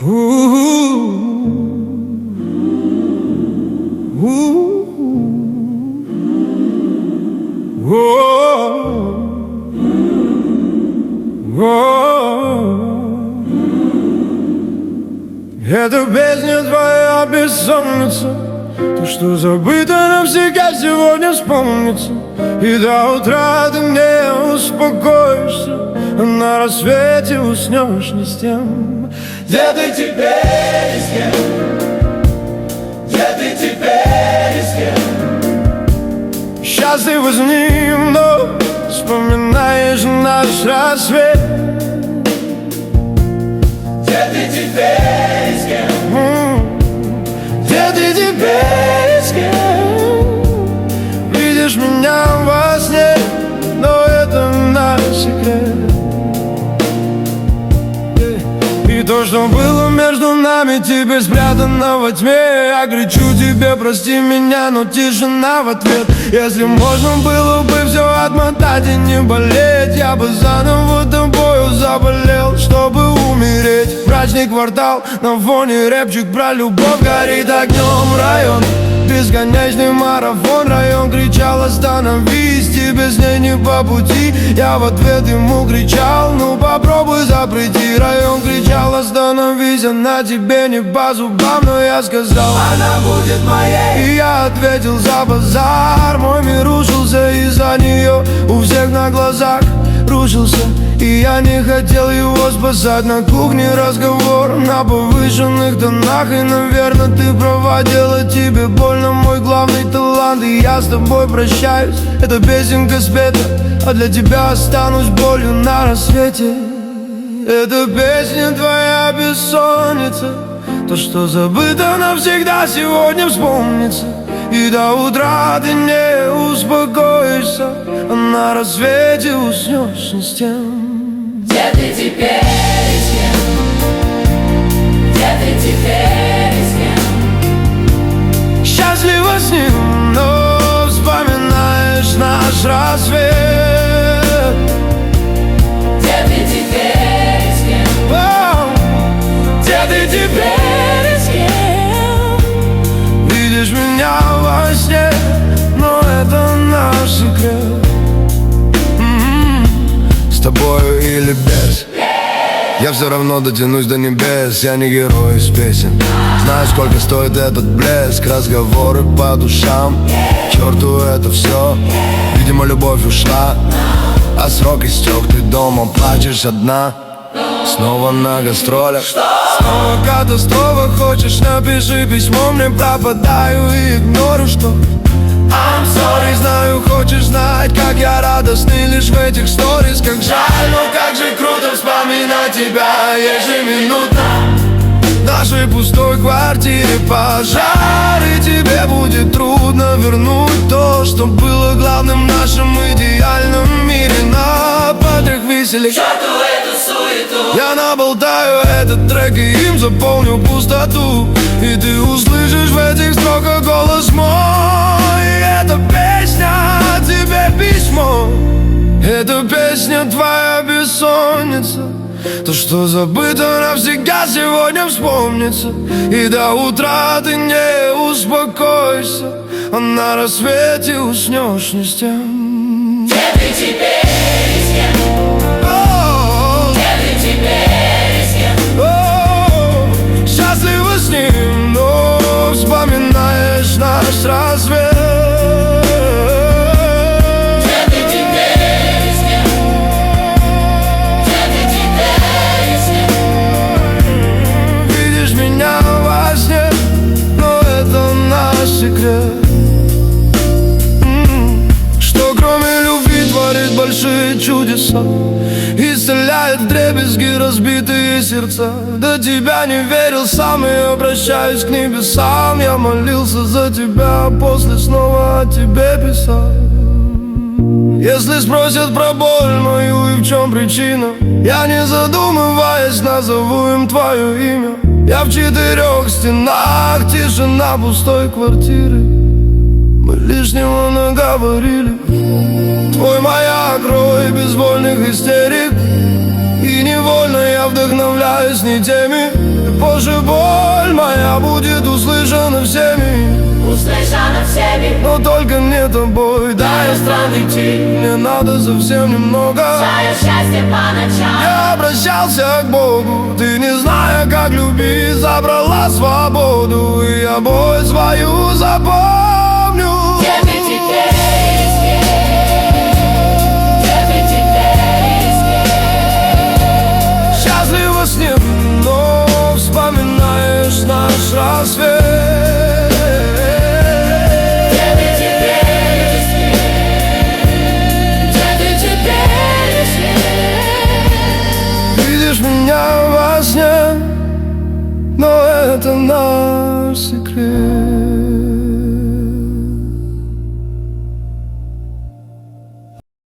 Эта песня твоя бессонница, то, что забыто навсегда сегодня вспомнится. И до утра ты не успокоишься, а на рассвете уснешь не с тем. Где ты теперь и с кем? Где ты теперь и с кем? Счастлива с ним, но вспоминаешь наш рассвет. Где ты теперь и с кем? Где ты теперь и с кем? Видишь меня во сне, но это наш секрет. И то, что было между нами, теперь спрятано во тьме. Я кричу тебе, прости меня, но тишина в ответ. Если можно было бы все отмотать и не болеть, я бы заново тобою заболел, чтобы умереть. Мрачный квартал, на фоне рэпчик про любовь горит огнем район. Бесконечный марафон, район кричал: остановись, тебе с ней не по пути. Я в ответ ему кричал: ну попробуй запрети. Район кричал: остановись, она тебе не по зубам. Но я сказал: она будет моей. И я ответил: за базар. Мой мир рушился из-за нее, у всех на глазах рушился. И я не хотел его спасать. На кухне разговор на повышенных тонах. И, наверное, ты права, делать тебе больно мой главный талант. И я с тобой прощаюсь, эта песенка спета, а для тебя останусь болью на рассвете. Эта песня твоя бессонница, то, что забыто навсегда, сегодня вспомнится. И до утра ты не успокоишься, а на рассвете уснешь не с тем. Где ты теперь и с кем? Где ты теперь и с кем? Счастлива с ним, но вспоминаешь наш рассвет. Где ты теперь и с кем? Где ты теперь и с кем? Видишь меня во сне, но это наш секрет. С тобою или без, я все равно дотянусь до небес. Я не герой из песен, знаю, сколько стоит этот блеск. Разговоры по душам, к черту это все. Видимо, любовь ушла, а срок истек. Ты дома плачешь одна, снова на гастролях. Снова катастрофа, хочешь, напиши письмо. Мне пропадаю и игнорю, что I'm sorry, знаю, хочешь знать, как я радостный лишь в этих сторис. Как жаль, но как же круто вспоминать тебя ежеминутно. В нашей пустой квартире пожар, и тебе будет трудно вернуть то, что было главным в нашем идеальном мире. На патрях веселье, Черту эту суету. я наболтаю этот трек и им заполню пустоту. И ты услышишь в этих строках голос мой. Эта песня тебе письмо. Эта песня твоя бессонница, то, что забыто навсегда, сегодня вспомнится. И до утра ты не успокоишься, а на рассвете уснешь не с тем. Где ты теперь и с кем? Где ты теперь и с кем? Счастлива с ним, но вспоминаешь наш рассвет. Секрет, что кроме любви творит большие чудеса, исцеляет вдребезги разбитые сердца. До тебя не верил сам, и обращаюсь к небесам. Я молился за тебя, а после снова о тебе писал. Если спросят про боль мою и в чем причина, я не задумываясь назову им твое имя. Я в 4 стенах, тишина пустой квартиры. Мы лишнего наговорили. Твой маяк, рой безвольных истерик. И невольно я вдохновляюсь не теми. Позже боль моя будет услышана всеми, услышана всеми. но только не тобой. Да, я странный тип, мне надо совсем немного. Шаю счастье по ночам. Я обращался к Богу, ты, не зная, как любить, забрала свободу. И я боль свою запомню. Где ты теперь, где ты теперь, Счастлив во сне, но вспоминаешь наш рассвет.